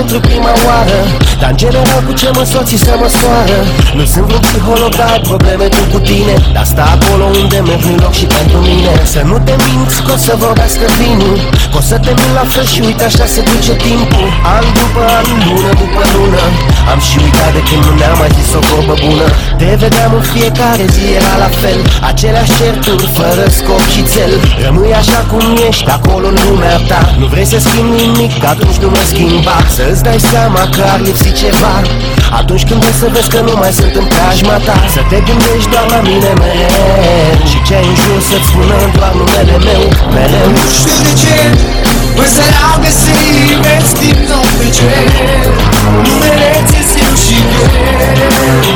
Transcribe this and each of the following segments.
pentru prima oară, dar în general cu ce măsoții se măsoară. Nu sunt vreun psiholog, dar ai probleme tu cu tine, dar sta acolo unde merg, nu-i loc și pentru mine. Să nu te minți că o să vorbească vinul, că o să te mint la fel și uite așa se duce timpul. An după an, lună după lună, am și uitat de când nu ne-am mai zis o vorbă bună. Te vedeam în fiecare zi, era la fel, aceleași certuri, fără scop și țel. Rămâi așa cum ești, acolo în lumea ta. Nu vrei să schimbi nimic, atunci nu mă schimba. Să-ți dai seama că ar lipsi ceva atunci când vrei să vezi că nu mai sunt în preajma ta. Să te gândești doar la mine mereu și ce ai în jur să-ți spună doar numele meu mereu. Nu știu de ce voi să-l-au găsit, vezi timp nou pe cer, numele ți-e scriu și greu.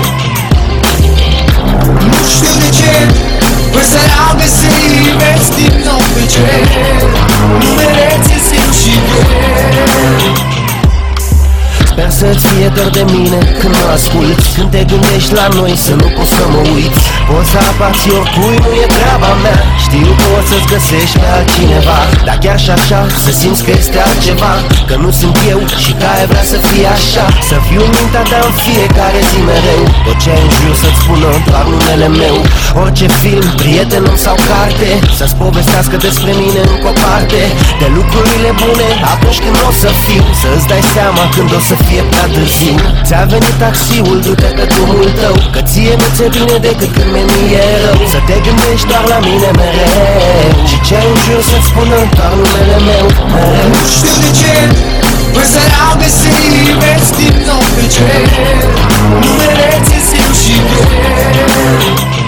Nu știu de ce voi să-l-au găsit, vezi timp nou pe cer, numele ți-e scriu și greu. Sper să-ți fie dor de mine când mă asculti, când te gândești la noi să nu poți să mă uiți. Poți să aparți oricui, nu e treaba mea, știu că o să-ți găsești pe altcineva, dar chiar și așa să simți că este altceva, că nu sunt eu și că ai vrea să fie așa. Să fiu în mintea ta în fiecare zi mereu, tot ce ai în jur să-ți spună doar numele meu. Orice film, prieten sau carte, să-ți povestească despre mine încă o parte, de lucrurile bune atunci când o să fiu, să-ți dai seama când o să fie prea târziu. Ți-a venit taxiul, du-te pe drumul tău, că ție nu ți-e bine decât când mi-e rău. Să te gândești doar la mine mereu și ce ai în jur să-ți spună doar numele meu mereu. Nu știu de ce voi să-l-au găsit, vezi timp nou pe cer, numele ți-e scriu și greu.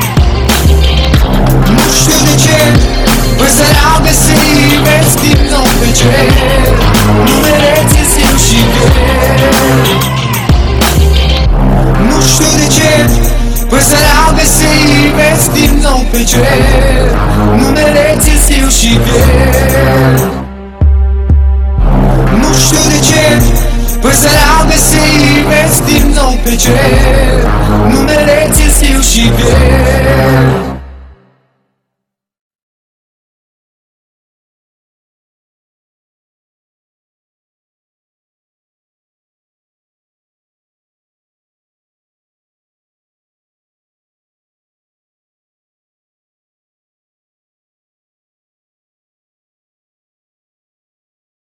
Nu știu de ce voi să-l-au găsit, vezi timp nou pe cer, numele ți-e scriu și greu. Nu știu de ce voi să-l-au găsit, vezi timp nou pe cer, numele ți-e scriu și greu. Nu știu de ce voi să-l-au găsit, vezi timp nou pe cer, numele ți-e scriu și greu.